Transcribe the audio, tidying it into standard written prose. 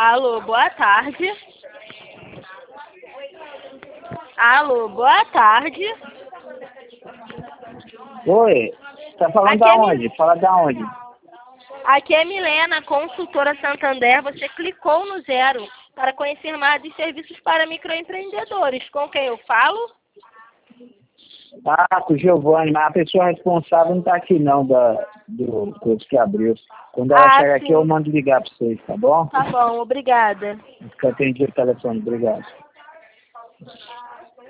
Alô, boa tarde. Alô, boa tarde. Oi, tá falando Aqui da é, onde? Fala da onde? aqui é Milena, consultora Santander. Você clicou no 0 para conhecer mais de serviços para microempreendedores. Com quem eu falo? Ah, com o Giovanni, mas a pessoa responsável não tá aqui não, do coisa que abriu. Quando ela Ah, chegar aqui eu sim. mando ligar pra vocês, tá bom? Tá bom, obrigada. Fica atendi o telefone, obrigado.